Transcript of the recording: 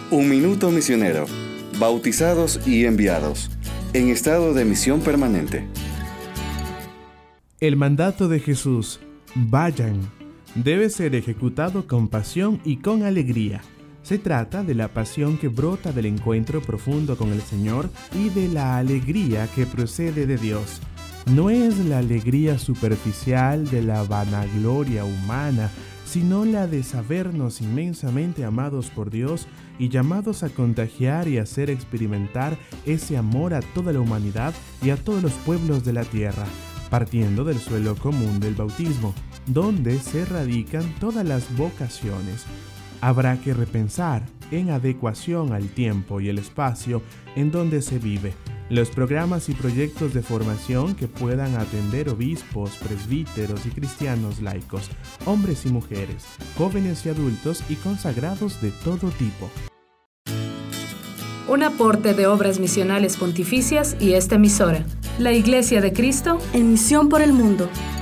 Un minuto misionero. Bautizados y enviados. En estado de misión permanente. El mandato de Jesús, vayan, debe ser ejecutado con pasión y con alegría. Se trata de la pasión que brota del encuentro profundo con el Señor y de la alegría que procede de Dios. No es la alegría superficial de la vanagloria humana, sino la de sabernos inmensamente amados por Dios y llamados a contagiar y hacer experimentar ese amor a toda la humanidad y a todos los pueblos de la tierra, partiendo del suelo común del bautismo, donde se radican todas las vocaciones. Habrá que repensar, en adecuación al tiempo y el espacio en donde se vive, los programas y proyectos de formación que puedan atender obispos, presbíteros y cristianos laicos, hombres y mujeres, jóvenes y adultos y consagrados de todo tipo. Un aporte de Obras Misionales Pontificias y esta emisora, la Iglesia de Cristo, en misión por el mundo.